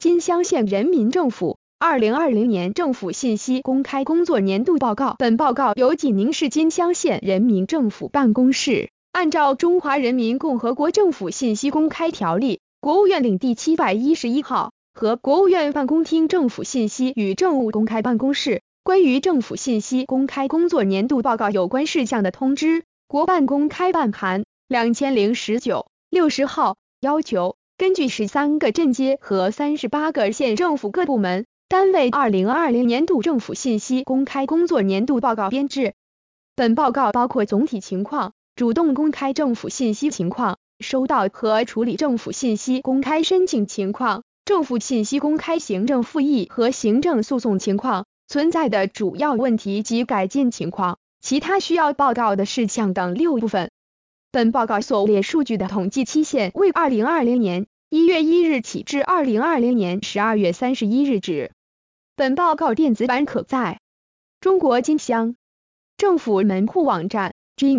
金乡县人民政府2020年政府信息公开工作年度报告。本报告由济宁市金乡县人民政府办公室按照《中华人民共和国政府信息公开条例》、国务院令第711号和国务院办公厅政府信息与政务公开办公室关于政府信息公开工作年度报告有关事项的通知（国办公开办函2019/60号）要求，根据13个镇街和38个县政府各部门单位2020年度政府信息公开工作年度报告编制。本报告包括总体情况、主动公开政府信息情况、收到和处理政府信息公开申请情况、政府信息公开行政复议和行政诉讼情况、存在的主要问题及改进情况、其他需要报告的事项等6部分。本报告所列数据的统计期限为2020年1月1日起至2020年12月31日止。本报告电子版可在中国金乡政府门户网站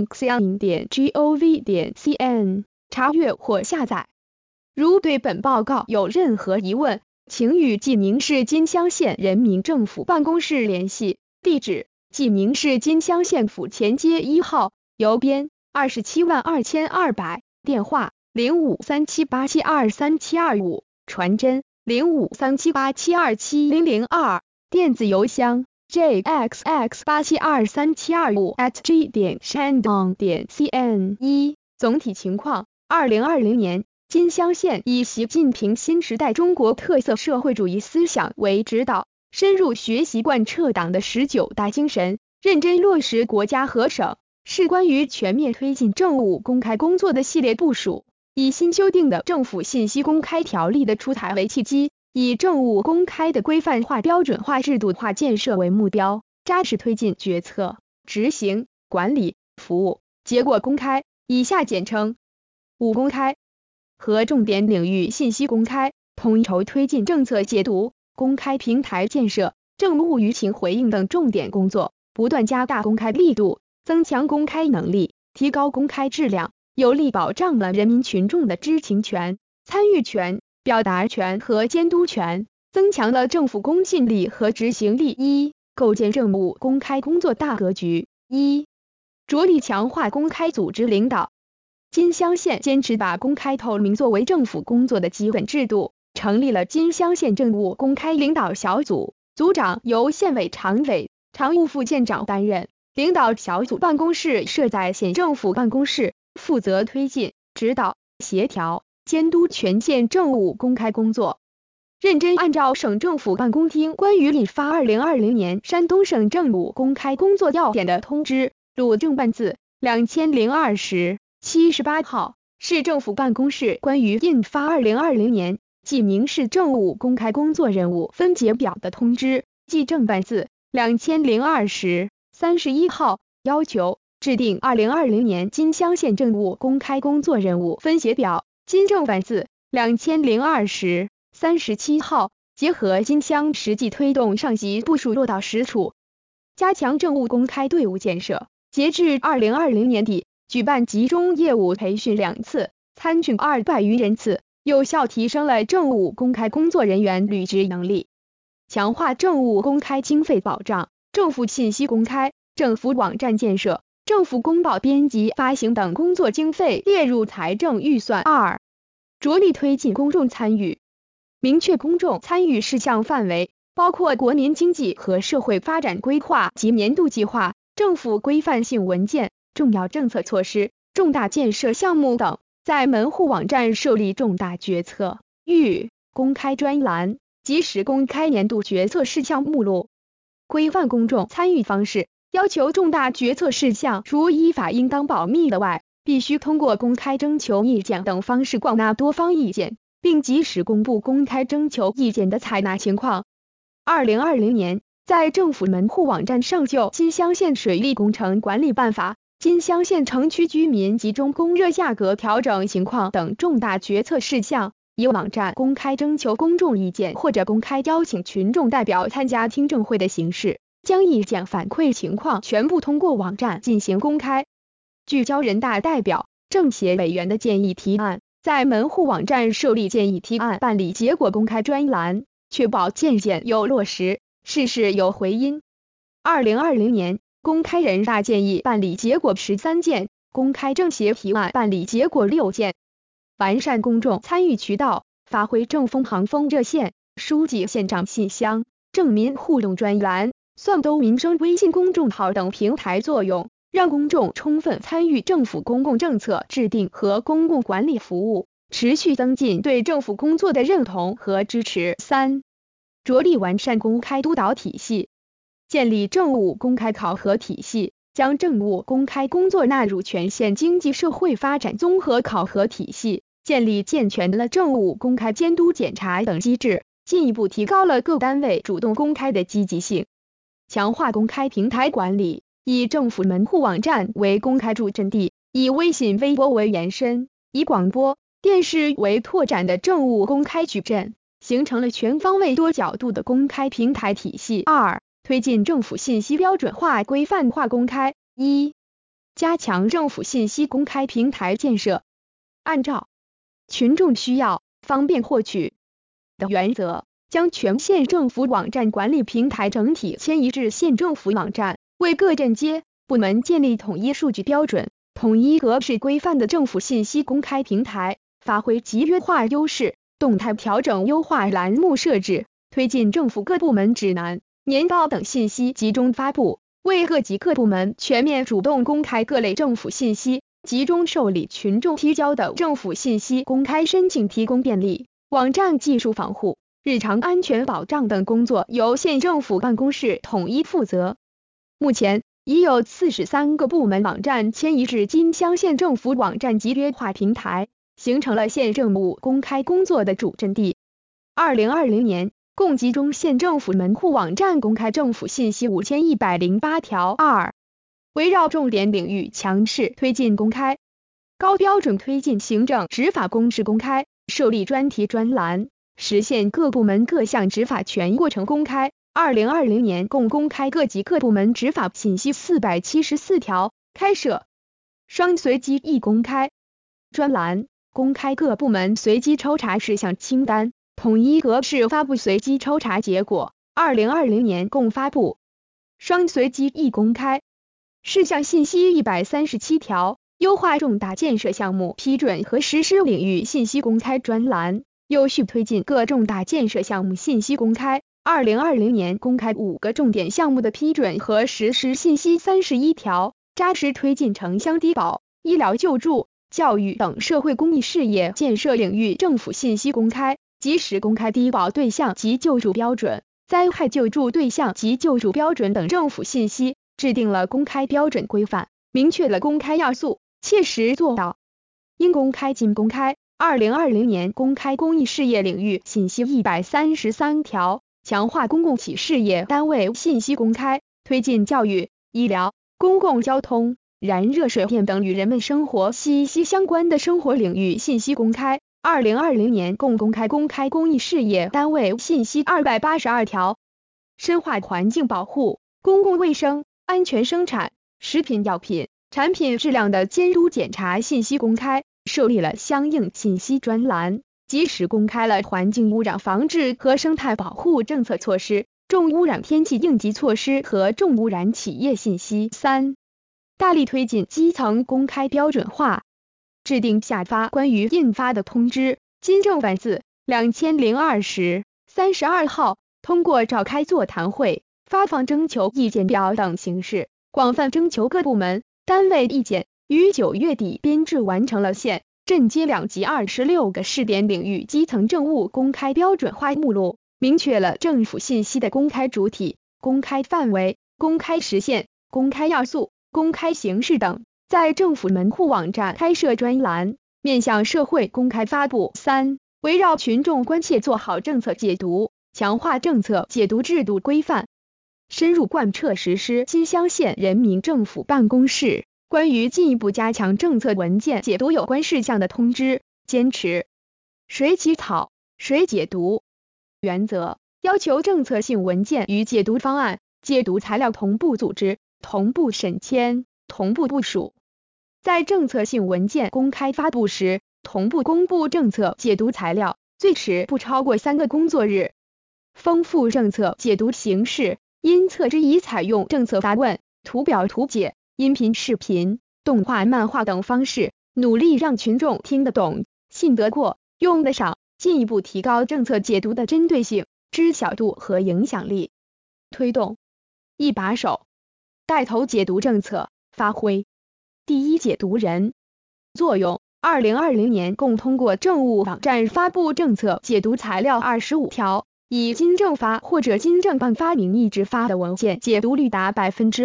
jinxiang.gov.cn 查阅或下载。如对本报告有任何疑问，请与济宁市金乡县人民政府办公室联系，地址：济宁市金乡县府前街1号，邮编272200，电话0537872375，传真053787270002，电子邮箱jxx872375@g.shandong.cn。总体情况：2020年，金乡县以习近平新时代中国特色社会主义思想为指导，深入学习贯彻党的19大精神，认真落实国家和省市关于全面推进政务公开工作的系列部署，以新修订的政府信息公开条例的出台为契机，以政务公开的规范化、标准化、制度化建设为目标，扎实推进决策、执行、管理、服务、结果公开（以下简称5公开）和重点领域信息公开，统筹推进政策解读、公开平台建设、政务舆情回应等重点工作，不断加大公开力度，增强公开能力，提高公开质量，有力保障了人民群众的知情权、参与权、表达权和监督权，增强了政府公信力和执行力。1、构建政务公开工作大格局。1、着力强化公开组织领导。金乡县坚持把公开透明作为政府工作的基本制度，成立了金乡县政务公开领导小组，组长由县委常委、常务副县长担任。领导小组办公室设在县政府办公室，负责推进、指导、协调、监督全县政务公开工作。认真按照省政府办公厅关于印发2020年山东省政务公开工作要点的通知（鲁政办字2020-78号），市政府办公室关于印发2020年济宁市政务公开工作任务分解表的通知（济政办字2020-31号），要求制定2020年金乡县政务公开工作任务分解表（金政办字2020-37号），结合金乡实际推动上级部署落到实处，加强政务公开队伍建设。截至2020年底，举办集中业务培训2次，参训200余人次，有效提升了政务公开工作人员履职能力。强化政务公开经费保障，政府信息公开、政府网站建设、政府公报编辑发行等工作经费列入财政预算。2、着力推进公众参与。明确公众参与事项范围，包括国民经济和社会发展规划及年度计划、政府规范性文件、重要政策措施、重大建设项目等，在门户网站设立重大决策预公开专栏，及时公开年度决策事项目录，规范公众参与方式，要求重大决策事项除依法应当保密的外，必须通过公开征求意见等方式广纳多方意见，并及时公布公开征求意见的采纳情况。2020年，在政府门户网站上就金乡县水利工程管理办法、金乡县城区居民集中供热价格调整情况等重大决策事项，以网站公开征求公众意见或者公开邀请群众代表参加听证会的形式，将意见反馈情况全部通过网站进行公开。聚焦人大代表、政协委员的建议提案， 在门户网站设立建议提案办理结果公开专栏，确保建言有落实，事事有回音。2020年，公开人大建议办理结果13件，公开政协提案办理结果6件。完善公众参与渠道，发挥政风行风热线、书记县长信箱、政民互动专栏、算兜民生微信公众号等平台作用，让公众充分参与政府公共政策制定和公共管理服务，持续增进对政府工作的认同和支持。3、着力完善公开督导体系，建立政务公开考核体系，将政务公开工作纳入全县经济社会发展综合考核体系，建立健全的政务公开监督检查等机制，进一步提高了各单位主动公开的积极性。强化公开平台管理，以政府门户网站为公开主阵地，以微信、微博为延伸，以广播、电视为拓展的政务公开矩阵，形成了全方位多角度的公开平台体系。2、推进政府信息标准化规范化公开。1、加强政府信息公开平台建设，按照群众需要、方便获取的原则，将全县政府网站管理平台整体迁移至县政府网站，为各镇街部门建立统一数据标准、统一格式规范的政府信息公开平台，发挥集约化优势，动态调整优化栏目设置，推进政府各部门指南、年报等信息集中发布，为各级各部门全面主动公开各类政府信息、集中受理群众提交的政府信息公开申请提供便利。网站技术防护、日常安全保障等工作由县政府办公室统一负责。目前已有43个部门网站迁移至金乡县政府网站集约化平台，形成了县政务公开工作的主阵地。2020年，共集中县政府门户网站公开政府信息5108条。2、围绕重点领域强势推进公开，高标准推进行政执法公示公开，设立专题专栏，实现各部门各项执法全过程公开。2020年共公开各级各部门执法信息474条，开设双随机一公开专栏，公开各部门随机抽查事项清单，统一格式发布随机抽查结果。2020年共发布双随机一公开事项信息137条，优化重大建设项目批准和实施领域信息公开专栏，有序推进各重大建设项目信息公开。2020年公开5个重点项目的批准和实施信息31条，扎实推进城乡低保、医疗救助、教育等社会公益事业建设领域政府信息公开，及时公开低保对象及救助标准、灾害救助对象及救助标准等政府信息，制定了公开标准规范，明确了公开要素，切实做到应公开尽公开。2020年公开公益事业领域信息133条，强化公共企事业单位信息公开，推进教育、医疗、公共交通、燃热水电等与人们生活息息相关的生活领域信息公开。2020年共公开公益事业单位信息282条，深化环境保护、公共卫生、安全生产、食品药品产品质量的监督检查信息公开，设立了相应信息专栏，及时公开了环境污染防治和生态保护政策措施、重污染天气应急措施和重污染企业信息。3、大力推进基层公开标准化，制定下发关于印发的通知金正万字2020-32号，通过召开座谈会、发放征求意见表等形式，广泛征求各部门单位意见，于9月底编制完成了县、镇街2级26个试点领域基层政务公开标准化目录，明确了政府信息的公开主体、公开范围、公开时限、公开要素、公开形式等，在政府门户网站开设专栏，面向社会公开发布。3、围绕群众关切做好政策解读，强化政策解读制度规范，深入贯彻实施金乡县人民政府办公室关于进一步加强政策文件解读有关事项的通知，坚持谁起草谁解读原则，要求政策性文件与解读方案、解读材料同步组织、同步审签、同步部署。在政策性文件公开发布时， 同步公布政策解读材料，最迟不超过3个工作日。丰富政策解读形式，因策之以采用政策答问、图表图解、音频视频、动画漫画等方式，努力让群众听得懂、信得过、用得上，进一步提高政策解读的针对性、知晓度和影响力。推动一把手，带头解读政策，发挥第一解读人作用。2020年共通过政务网站发布政策解读材料25条，以经政发或者经政办发名义制发的文件解读率达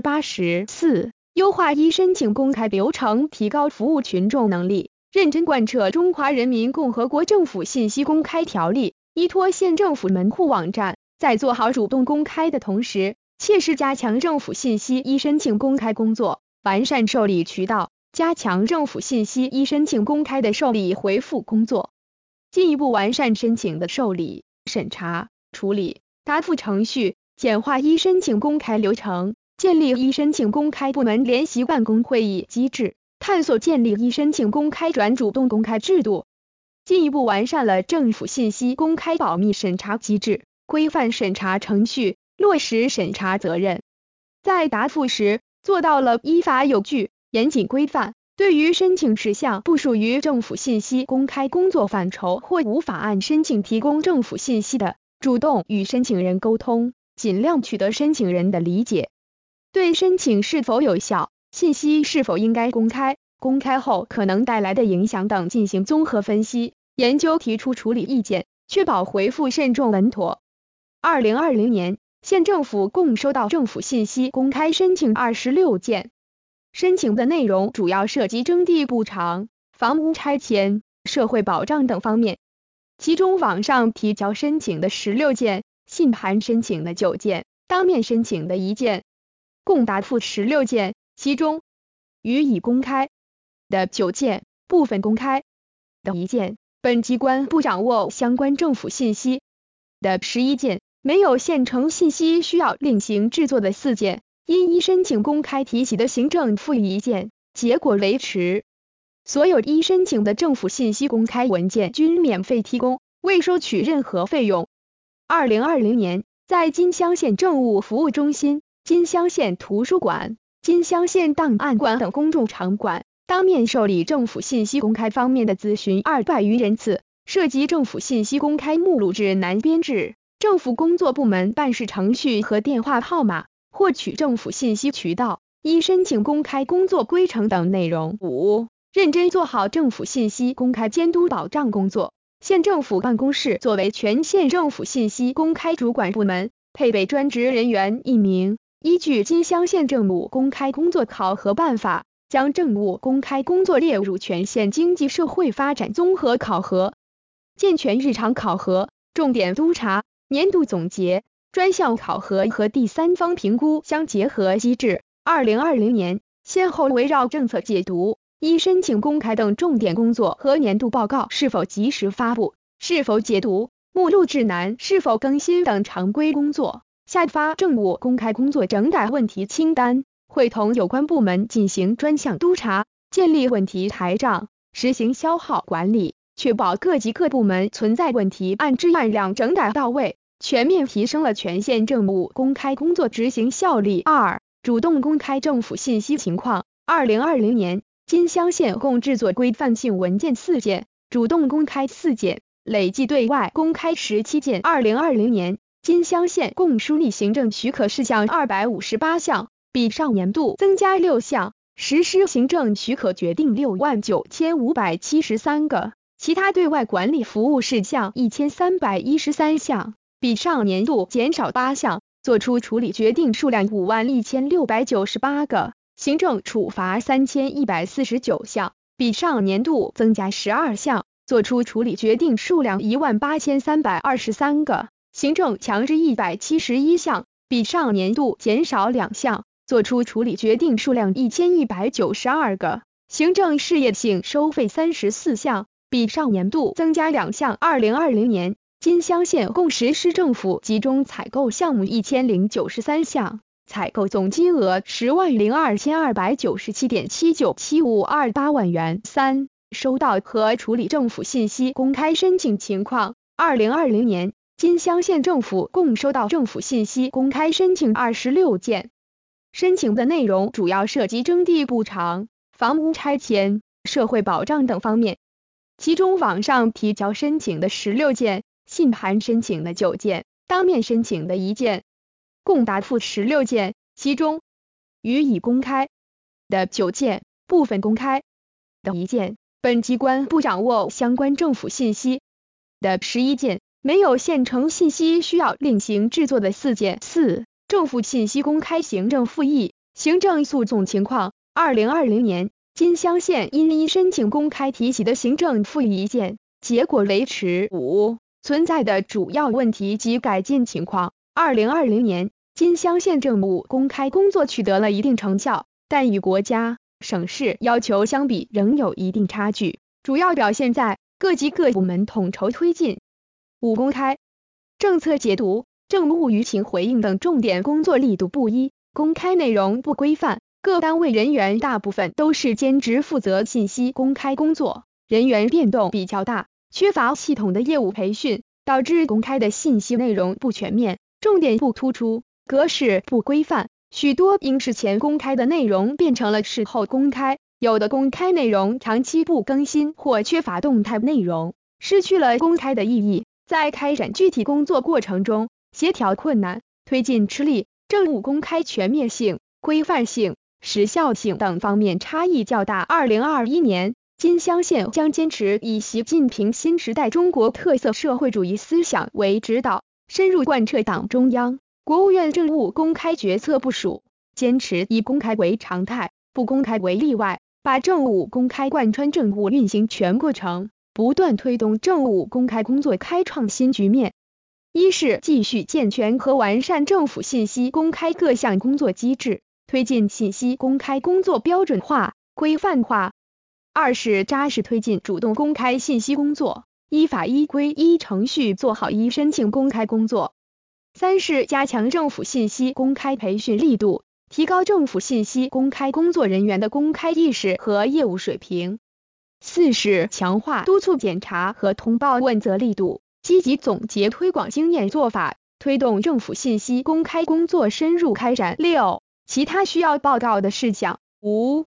84%， 优化申请公开流程，提高服务群众能力，认真贯彻中华人民共和国政府信息公开条例，依托县政府门户网站，在做好主动公开的同时，切实加强政府信息申请公开工作，完善受理渠道，加强政府信息申请公开的受理回复工作，进一步完善申请的受理、审查、处理、答复程序，简化申请公开流程，建立申请公开部门联席办公会议机制，探索建立申请公开转主动公开制度，进一步完善了政府信息公开保密审查机制，规范审查程序，落实审查责任。在答复时，做到了依法有据、严谨规范，对于申请事项不属于政府信息公开工作范畴或无法按申请提供政府信息的，主动与申请人沟通，尽量取得申请人的理解。对申请是否有效、信息是否应该公开、公开后可能带来的影响等进行综合分析，研究提出处理意见，确保回复慎重稳妥。2020年，县政府共收到政府信息公开申请26件，申请的内容主要涉及征地补偿、房屋拆迁、社会保障等方面，其中网上提交申请的16件，信函申请的9件，当面申请的1件，共答复16件，其中予以公开的9件，部分公开的1件，本机关不掌握相关政府信息的11件，没有县城信息需要另行制作的4件，因申请公开提起的行政复议1件，结果维持。所有申请的政府信息公开文件均免费提供，未收取任何费用。2020年，在金乡县政务服务中心、金乡县图书馆、金乡县档案馆等公众场馆，当面受理政府信息公开方面的咨询200余人次，涉及政府信息公开目录指南编制、政府工作部门办事程序和电话号码、获取政府信息渠道、申请公开工作规程等内容。5、认真做好政府信息公开监督保障工作。县政府办公室作为全县政府信息公开主管部门，配备专职人员1名，依据金乡县政务公开工作考核办法，将政务公开工作列入全县经济社会发展综合考核，健全日常考核、重点督查、年度总结、专项考核和第三方评估相结合机制。2020年，先后围绕政策解读、申请公开等重点工作和年度报告是否及时发布、是否解读、目录指南是否更新等常规工作，下发政务公开工作整改问题清单，会同有关部门进行专项督查，建立问题台账，实行消耗管理，确保各级各部门存在问题按质按量整改到位，全面提升了全县政务公开工作执行效率。2、主动公开政府信息情况。2020年，金乡县共制作规范性文件4件，主动公开4件，累计对外公开17件。2020年，金乡县共梳理行政许可事项258项，比上年度增加6项，实施行政许可决定69573个，其他对外管理服务事项1313项，比上年度减少8项，作出处理决定数量51698个，行政处罚3149项，比上年度增加12项，作出处理决定数量18323个，行政强制171项，比上年度减少2项，作出处理决定数量1192个，行政事业性收费34项，比上年度增加2项。2020年，金乡县共实施政府集中采购项目1093项，采购总金额10.022797.797528万元。3、 收到和处理政府信息公开申请情况。2020年，金乡县政府共收到政府信息公开申请26件，申请的内容主要涉及征地补偿、房屋拆迁、社会保障等方面。其中网上提交申请的16件，信函申请的9件，当面申请的1件，共答复16件，其中予以公开的9件，部分公开的1件，本机关不掌握相关政府信息的11件，没有现成信息需要另行制作的4件。4、政府信息公开行政复议、行政诉讼情况。2020年，金乡县因一申请公开提起的行政复议1件，结果维持。5、存在的主要问题及改进情况。2020年，金乡县政务公开工作取得了一定成效，但与国家、省市要求相比仍有一定差距，主要表现在各级各部门统筹推进、5公开、政策解读、政务舆情回应等重点工作力度不一，公开内容不规范，各单位人员大部分都是兼职负责信息公开工作，人员变动比较大，缺乏系统的业务培训，导致公开的信息内容不全面，重点不突出，格式不规范，许多应事前公开的内容变成了事后公开，有的公开内容长期不更新或缺乏动态内容，失去了公开的意义，在开展具体工作过程中，协调困难、推进吃力，政务公开全面性、规范性、时效性等方面差异较大。2021年，金乡县将坚持以习近平新时代中国特色社会主义思想为指导，深入贯彻党中央、国务院政务公开决策部署，坚持以公开为常态，不公开为例外，把政务公开贯穿政务运行全过程，不断推动政务公开工作开创新局面。一是继续健全和完善政府信息公开各项工作机制，推进信息公开工作标准化、规范化；二是扎实推进主动公开信息工作，依法依规依程序做好申请公开工作；三是加强政府信息公开培训力度，提高政府信息公开工作人员的公开意识和业务水平；四是强化督促检查和通报问责力度，积极总结推广经验做法，推动政府信息公开工作深入开展。6、其他需要报告的事项。5、